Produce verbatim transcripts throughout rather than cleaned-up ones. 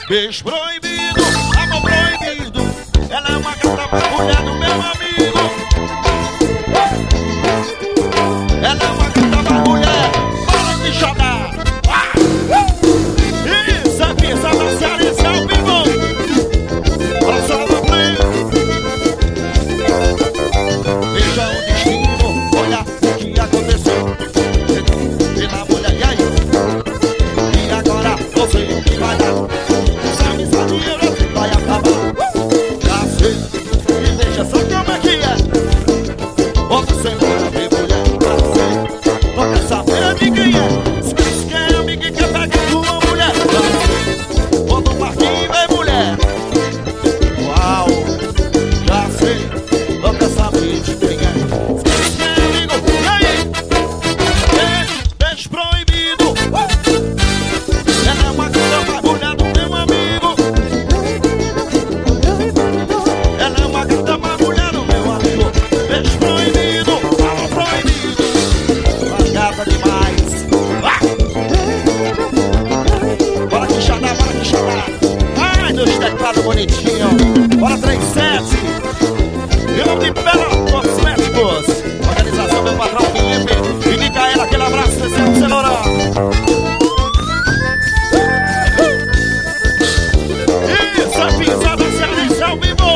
Beijo proibido, amor proibido. Ela é uma gata, uma mulher do meu amigo. Ela é uma gata, uma mulher. Para de chorar. Isso é pizza da Ceará, isso é o vivo. Olha só no play. Veja o destino, olha o que aconteceu. Pela mulher, e aí? E agora você que vai dar. Essa amizade vai acabar. Já sei, e veja só como é que é. Você vai ver mulher, já sei. Não quer saber de quem é. Se quer amigo que quer pegar tua mulher, já sei. Vou no parquinho e vem mulher. Uau, já sei. Não quer saber de quem é. Se quer amigo, e aí? Beijo, beijo proibido. Ela é uma gata, uma mulher do meu amigo. Ela é uma gata, uma mulher do meu amigo. Beijo proibido, amor proibido. Uma gata demais. Ah! Bora que xadá, bora que xadá. Ai, meus teclados bonitinhos. Bora três sete. Eu de Bela Cosméticos. Organização meu patrão Felipe. E Micaela, aquele abraço, desse é o Cenourão. Isso é pizza da Ceará, isso é o vivo.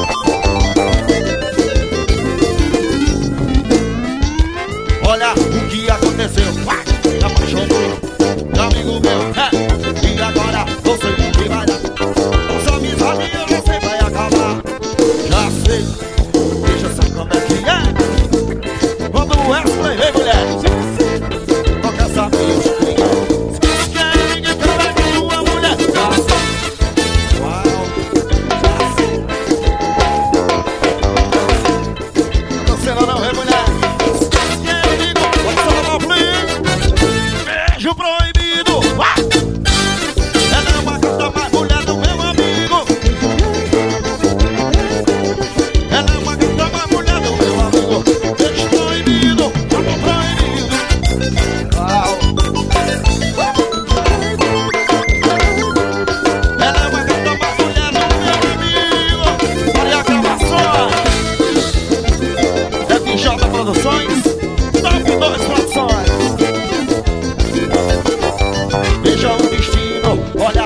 Olha o que aconteceu. Vai, me apaixonei. Amigo meu, é. E agora você que vai dar. Nossa amizade você vai acabar. Já sei. Deixa só como é que é. Quando o Wesley vem mulher. Não quer saber de quem é. Se quer ninguém que pegue tua mulher. Já sei. Uau, já sei. Você não não vem mulher. Se quer amigo, pode só dar play. Beijo proibido. Ah! Ela é uma gata, mais mulher do meu amigo. Ela é uma gata, mais mulher do meu amigo. Beijo proibido, amor proibido. Uau. Ela é uma gata, mais mulher do meu amigo. Olha a gravação. É F J Produções, Top dois Produções. Veja o destino, olha